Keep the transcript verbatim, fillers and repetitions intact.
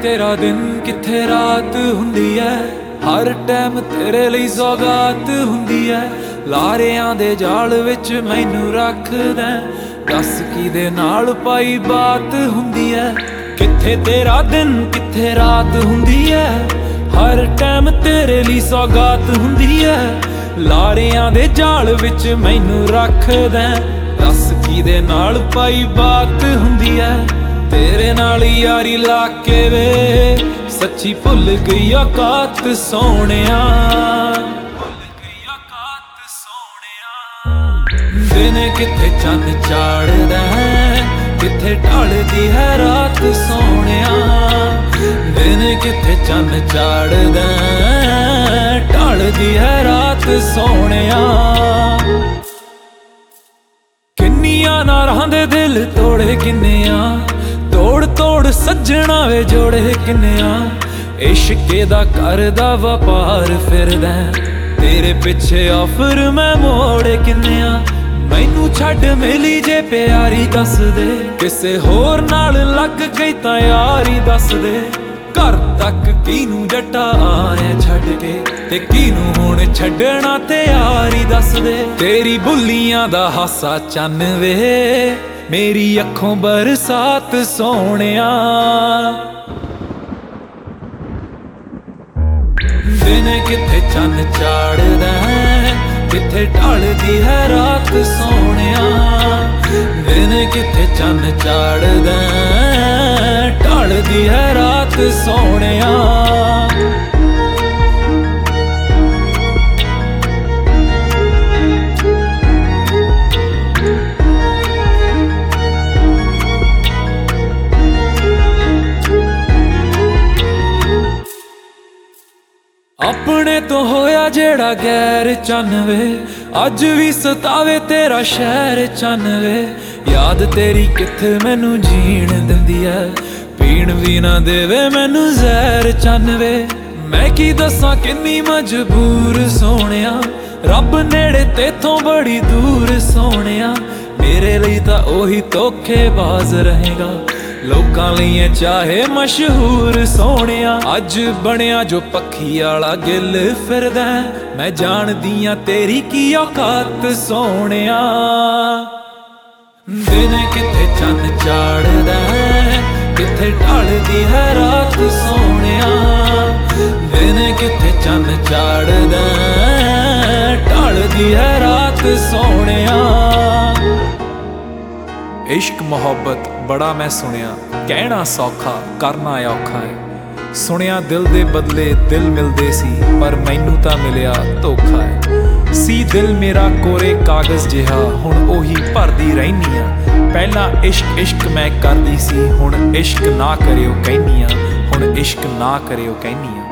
तेरा दिन किथे रात हुंदी है, हर टाइम तेरे लिए सौगात हुंदी है। लारियां दे जाल विच मैनू रखदा, दस किदे नाल पाई बात हुंदी है। किथे तेरा दिन किथे रात हुंदी है, हर टाइम तेरे लिए सौगात हुंदी है। लारियां दे जाल विच मैनू रखदा, दस किदे नाल पाई बात हुंदी है। तेरे नाल यारी लाके वे सच्ची भुल गई औकात सोहणिया, दिन किथे चन्न चाड़दा है, किथे ढलदी है रात सोहणिया। दिन किथे चन्न चाड़दा है, ढलदी है रात सोहणिया। किन्नियां नारां दे दिल तोड़े किन्नियां, तोड़ तोड़ सज्जणा वे जोड़े किन्नियां। इश्के दा करदा वपार फिरदा, तेरे पिछे ऑफर मैं मोड़े किन्नियां। मैनू छड्ड मिली जे प्यारी दस दे, किसे होर नाल लग गई तां यारी दस दे। घर तक किनू जट्टा आया छड्ड के, ते किनू हुण छड्डना ते यारी दस दे। तेरी बुल्लियां दा हासा चन्न वे, मेरी अखों बरसात सोहणिया। दिन किथे चन्न चाड़दा है, किथे ढलदी है रात सोहणिया। दिन किथे चन्न चाड़दा है, ढलदी है रात सोहणिया। अपने तो होया जेड़ा गैर चन्न वे, अज भी सतावे तेरा शहर चन्न वे। याद तेरी किथे मैनू जीण दिंदी है, पीण भी ना देवे मैनू जहर चन्न वे। मैं की दसां किन्नी मजबूर सोहणिया, रब नेड़े तेथों बड़ी दूर सोहणिया। मेरे लिए तां ओही धोखेबाज रहेगा, लोकां लिए चाहे मशहूर सोहणिया। अज बनिया जो पक्खी आला गिल फिरदा, मैं जानदियां तेरी की औकात सोहणिया। दिन किथे चन्न चाड़दा है, किथे ढलदी है रात सोहणिया। दिन किथे चन्न चाड़दा है, ढलदी है रात सोहणिया। इश्क मोहब्बत बड़ा मैं सुनिया, कहना सौखा करना औखा है। सुनिया दिल दे बदले दिल मिलदे सी, पर मैनू तां मिलिया धोखा है। सी दिल मेरा कोरे कागज़ जिहा, हुण ओही भरदी रहिनी आ। पहला इश्क इश्क मैं करदी सी, हुण इश्क ना करियो कहनी आ। हुण इश्क ना करियो कहनी आ।